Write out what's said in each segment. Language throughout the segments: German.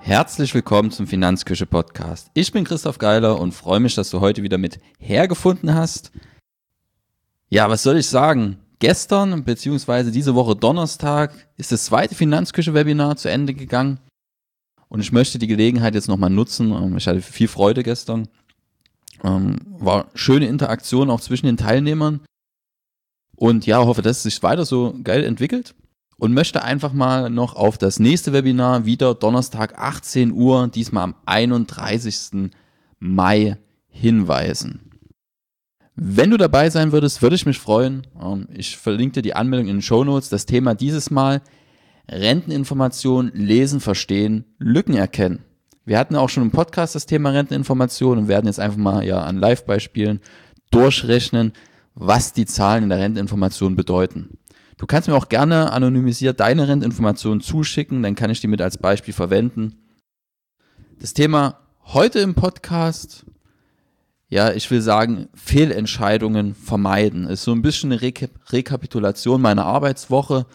Herzlich willkommen zum Finanzküche Podcast. Ich bin Christoph Geiler und freue mich, dass du heute wieder mit hergefunden hast. Ja, was soll ich sagen? Gestern bzw. diese Woche Donnerstag ist das zweite Finanzküche-Webinar zu Ende gegangen und ich möchte die Gelegenheit jetzt nochmal nutzen. Ich hatte viel Freude gestern. War schöne Interaktion auch zwischen den Teilnehmern und ja, hoffe, dass es sich weiter so geil entwickelt. Und möchte einfach mal noch auf das nächste Webinar, wieder Donnerstag 18 Uhr, diesmal am 31. Mai hinweisen. Wenn du dabei sein würdest, würde ich mich freuen. Ich verlinke dir die Anmeldung in den Shownotes. Das Thema dieses Mal: Renteninformation, lesen, verstehen, Lücken erkennen. Wir hatten auch schon im Podcast das Thema Renteninformation und werden jetzt einfach mal an Live-Beispielen durchrechnen, was die Zahlen in der Renteninformation bedeuten. Du kannst mir auch gerne anonymisiert deine Renteninformationen zuschicken, dann kann ich die mit als Beispiel verwenden. Das Thema heute im Podcast, ja, ich will sagen, Fehlentscheidungen vermeiden. Ist so ein bisschen eine Rekapitulation meiner Arbeitswoche.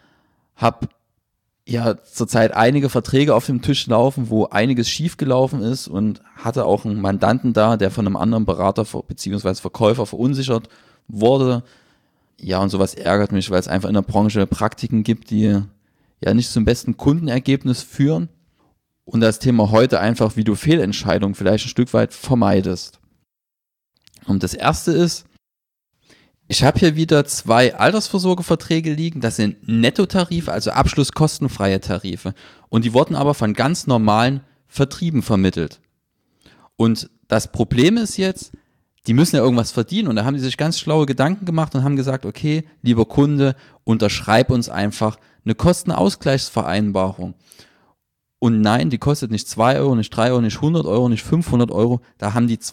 Hab ja zurzeit einige Verträge auf dem Tisch laufen, wo einiges schiefgelaufen ist und hatte auch einen Mandanten da, der von einem anderen Berater bzw. Verkäufer verunsichert wurde. Ja, und sowas ärgert mich, weil es einfach in der Branche Praktiken gibt, die ja nicht zum besten Kundenergebnis führen. Und das Thema heute einfach, wie du Fehlentscheidungen vielleicht ein Stück weit vermeidest. Und das erste ist, ich habe hier wieder 2 Altersvorsorgeverträge liegen. Das sind Nettotarife, also abschlusskostenfreie Tarife. Und die wurden aber von ganz normalen Vertrieben vermittelt. Und das Problem ist jetzt, die müssen ja irgendwas verdienen und da haben die sich ganz schlaue Gedanken gemacht und haben gesagt, okay, lieber Kunde, unterschreib uns einfach eine Kostenausgleichsvereinbarung. Und nein, die kostet nicht 2 Euro, nicht 3 Euro, nicht 100 Euro, nicht 500 Euro, da haben die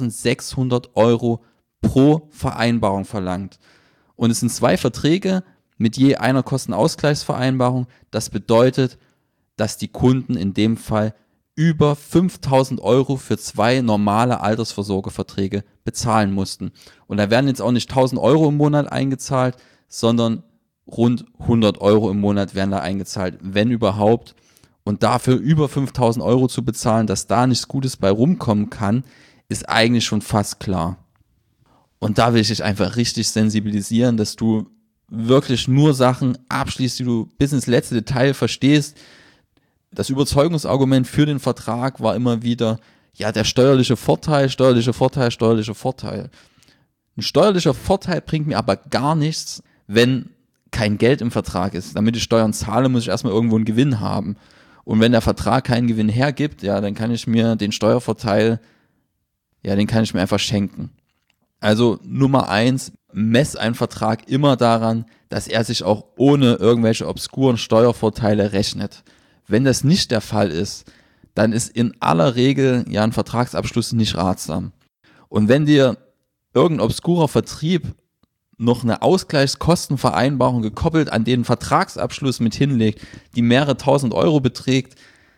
2.600 Euro pro Vereinbarung verlangt. Und es sind 2 Verträge mit je einer Kostenausgleichsvereinbarung. Das bedeutet, dass die Kunden in dem Fall über 5.000 Euro für 2 normale Altersvorsorgeverträge bezahlen mussten. Und da werden jetzt auch nicht 1.000 Euro im Monat eingezahlt, sondern rund 100 Euro im Monat werden da eingezahlt, wenn überhaupt. Und dafür über 5.000 Euro zu bezahlen, dass da nichts Gutes bei rumkommen kann, ist eigentlich schon fast klar. Und da will ich dich einfach richtig sensibilisieren, dass du wirklich nur Sachen abschließt, die du bis ins letzte Detail verstehst. Das Überzeugungsargument für den Vertrag war immer wieder, ja, der steuerliche Vorteil, steuerliche Vorteil, steuerliche Vorteil. Ein steuerlicher Vorteil bringt mir aber gar nichts, wenn kein Geld im Vertrag ist. Damit ich Steuern zahle, muss ich erstmal irgendwo einen Gewinn haben. Und wenn der Vertrag keinen Gewinn hergibt, ja, dann kann ich mir den Steuervorteil, ja, den kann ich mir einfach schenken. Also Nummer 1, mess einen Vertrag immer daran, dass er sich auch ohne irgendwelche obskuren Steuervorteile rechnet. Wenn das nicht der Fall ist, dann ist in aller Regel ja ein Vertragsabschluss nicht ratsam. Und wenn dir irgendein obskurer Vertrieb noch eine Ausgleichskostenvereinbarung gekoppelt an den Vertragsabschluss mit hinlegt, die mehrere tausend Euro beträgt,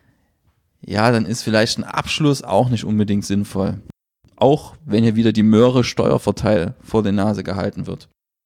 ja, dann ist vielleicht ein Abschluss auch nicht unbedingt sinnvoll. Auch wenn hier wieder die Möhre Steuervorteil vor der Nase gehalten wird.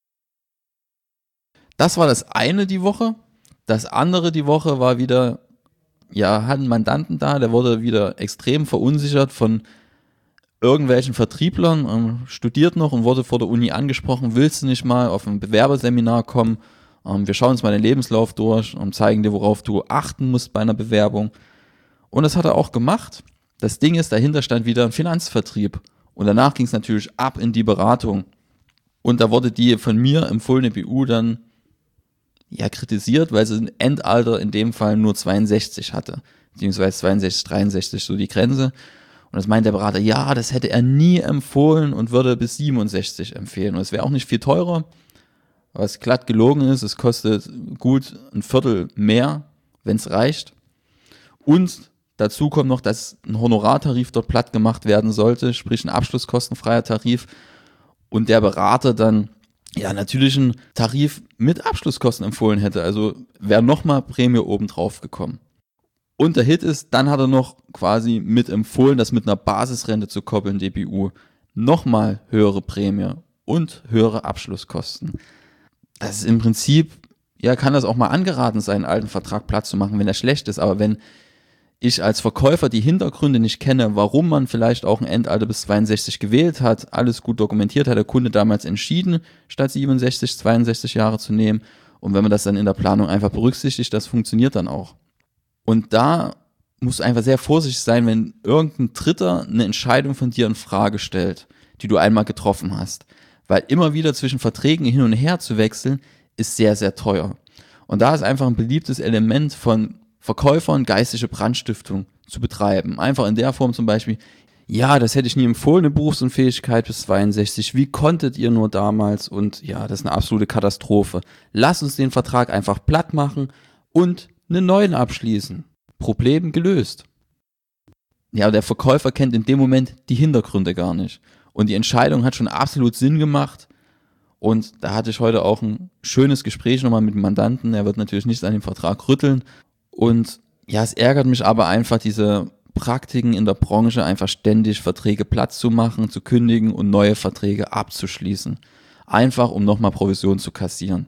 Das war das eine die Woche. Das andere die Woche war wieder, ja, hat einen Mandanten da, der wurde wieder extrem verunsichert von irgendwelchen Vertrieblern, studiert noch und wurde vor der Uni angesprochen, willst du nicht mal auf ein Bewerberseminar kommen? Wir schauen uns mal den Lebenslauf durch und zeigen dir, worauf du achten musst bei einer Bewerbung. Und das hat er auch gemacht. Das Ding ist, dahinter stand wieder ein Finanzvertrieb. Und danach ging es natürlich ab in die Beratung. Und da wurde die von mir empfohlene BU dann ja kritisiert, weil sie ein Endalter in dem Fall nur 62 hatte, beziehungsweise 62, 63, so die Grenze. Und das meint der Berater, ja, das hätte er nie empfohlen und würde bis 67 empfehlen. Und es wäre auch nicht viel teurer, was glatt gelogen ist. Es kostet gut ein Viertel mehr, wenn es reicht. Und dazu kommt noch, dass ein Honorartarif dort platt gemacht werden sollte, sprich ein abschlusskostenfreier Tarif. Und der Berater dann ja natürlich einen Tarif mit Abschlusskosten empfohlen hätte. Also wäre nochmal Prämie obendrauf gekommen. Und der Hit ist, dann hat er noch quasi mit empfohlen, das mit einer Basisrente zu koppeln, DBU. Nochmal höhere Prämie und höhere Abschlusskosten. Das ist im Prinzip, ja, kann das auch mal angeraten sein, einen alten Vertrag platt zu machen, wenn er schlecht ist. Aber wenn ich als Verkäufer die Hintergründe nicht kenne, warum man vielleicht auch ein Endalter bis 62 gewählt hat, alles gut dokumentiert, hat der Kunde damals entschieden, statt 67, 62 Jahre zu nehmen. Und wenn man das dann in der Planung einfach berücksichtigt, das funktioniert dann auch. Und da musst du einfach sehr vorsichtig sein, wenn irgendein Dritter eine Entscheidung von dir in Frage stellt, die du einmal getroffen hast. Weil immer wieder zwischen Verträgen hin und her zu wechseln, ist sehr, sehr teuer. Und da ist einfach ein beliebtes Element von Verkäufern, geistige Brandstiftung zu betreiben. Einfach in der Form zum Beispiel, ja, das hätte ich nie empfohlen, eine Berufsunfähigkeit bis 62. Wie konntet ihr nur damals? Und ja, das ist eine absolute Katastrophe. Lass uns den Vertrag einfach platt machen und einen neuen abschließen. Problem gelöst. Ja, der Verkäufer kennt in dem Moment die Hintergründe gar nicht. Und die Entscheidung hat schon absolut Sinn gemacht. Und da hatte ich heute auch ein schönes Gespräch nochmal mit dem Mandanten. Er wird natürlich nichts an dem Vertrag rütteln. Und ja, es ärgert mich aber einfach, diese Praktiken in der Branche, einfach ständig Verträge platt zu machen, zu kündigen und neue Verträge abzuschließen. Einfach, um nochmal Provision zu kassieren.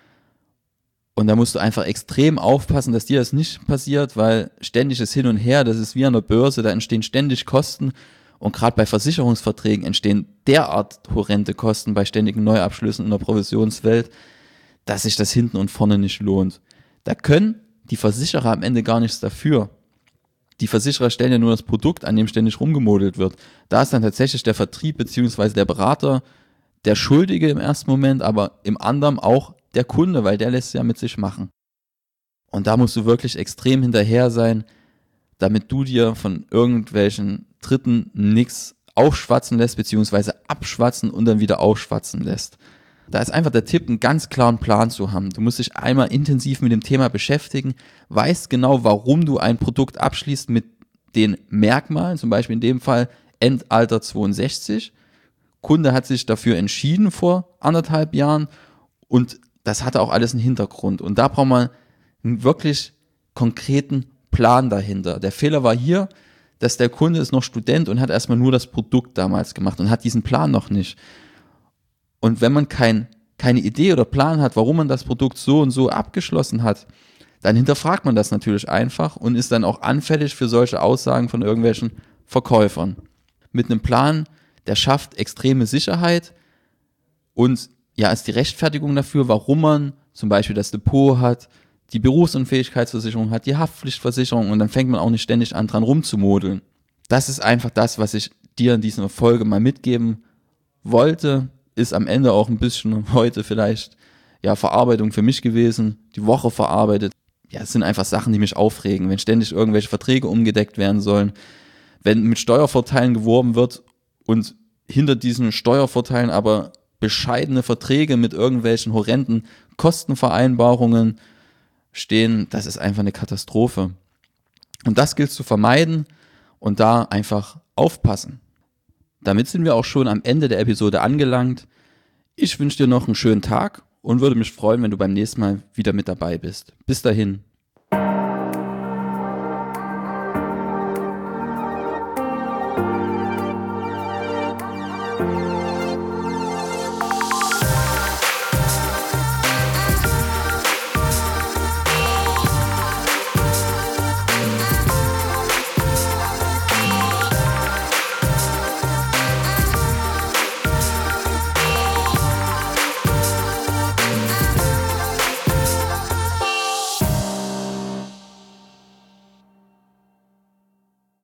Und da musst du einfach extrem aufpassen, dass dir das nicht passiert, weil ständiges Hin und Her, das ist wie an der Börse, da entstehen ständig Kosten. Und gerade bei Versicherungsverträgen entstehen derart horrende Kosten bei ständigen Neuabschlüssen in der Provisionswelt, dass sich das hinten und vorne nicht lohnt. Da können die Versicherer am Ende gar nichts dafür. Die Versicherer stellen ja nur das Produkt, an dem ständig rumgemodelt wird. Da ist dann tatsächlich der Vertrieb bzw. der Berater der Schuldige im ersten Moment, aber im anderen auch der Kunde, weil der lässt es ja mit sich machen. Und da musst du wirklich extrem hinterher sein, damit du dir von irgendwelchen Dritten nichts aufschwatzen lässt, beziehungsweise abschwatzen und dann wieder aufschwatzen lässt. Da ist einfach der Tipp, einen ganz klaren Plan zu haben. Du musst dich einmal intensiv mit dem Thema beschäftigen, weißt genau, warum du ein Produkt abschließt mit den Merkmalen, zum Beispiel in dem Fall Endalter 62. Kunde hat sich dafür entschieden vor 1,5 Jahren und das hatte auch alles einen Hintergrund. Und da braucht man einen wirklich konkreten Plan dahinter. Der Fehler war hier, dass der Kunde ist noch Student und hat erstmal nur das Produkt damals gemacht und hat diesen Plan noch nicht. Und wenn man keine Idee oder Plan hat, warum man das Produkt so und so abgeschlossen hat, dann hinterfragt man das natürlich einfach und ist dann auch anfällig für solche Aussagen von irgendwelchen Verkäufern. Mit einem Plan, der schafft extreme Sicherheit und ja, ist die Rechtfertigung dafür, warum man zum Beispiel das Depot hat, die Berufsunfähigkeitsversicherung hat, die Haftpflichtversicherung und dann fängt man auch nicht ständig an dran rumzumodeln. Das ist einfach das, was ich dir in dieser Folge mal mitgeben wollte. Ist am Ende auch ein bisschen heute vielleicht ja Verarbeitung für mich gewesen, die Woche verarbeitet. Ja, es sind einfach Sachen, die mich aufregen, wenn ständig irgendwelche Verträge umgedeckt werden sollen, wenn mit Steuervorteilen geworben wird und hinter diesen Steuervorteilen aber bescheidene Verträge mit irgendwelchen horrenden Kostenvereinbarungen stehen, das ist einfach eine Katastrophe. Und das gilt zu vermeiden und da einfach aufpassen. Damit sind wir auch schon am Ende der Episode angelangt. Ich wünsche dir noch einen schönen Tag und würde mich freuen, wenn du beim nächsten Mal wieder mit dabei bist. Bis dahin.